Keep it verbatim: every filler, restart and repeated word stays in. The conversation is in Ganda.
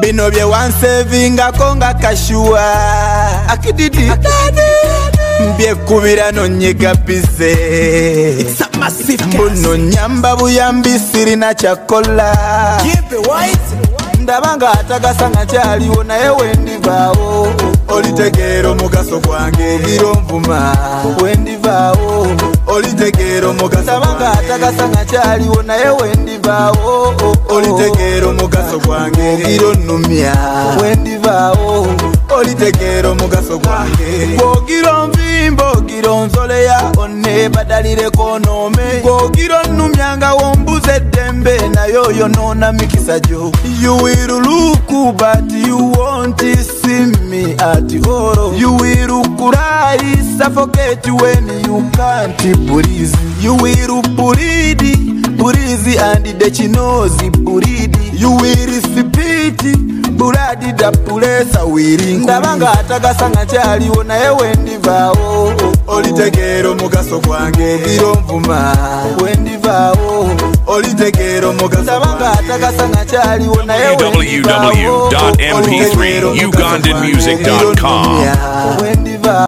bino bye wansevingako nga kashua akididi mbyekubira nonyega bize mbuno nyamba buyambi sirina kyakola ndabanga atagasanga kyaliwo naye wendivaawo olitegeera omugaso gwange obiro nvuma wendivaawo olitegeera omugaso ndabanga atagasanga kyaliwo naye wendivaawo olitegeera omugaso gwange obiro nnumya wendivaawo olitegeera omugaso gwange gwogiro nvimba ogiro nzoleya onne badalireko noome gwogiro nnumyanga wombuza eddembe naye oyo noona mikisa gyo you will look but you won't see me at all you will cry suffocate when you can't breathe you will bleed breathe and the chinozi bleed you will spit blood da pulesa wiring ndabanga atagasanga kyaliwo naye wendivaawo olitegeera omugaso gwange obiro nvuma wendivaawo olitegeera omugaso ndabanga atagasanga kyaliwo naye w w w dot m p three ugandan music dot com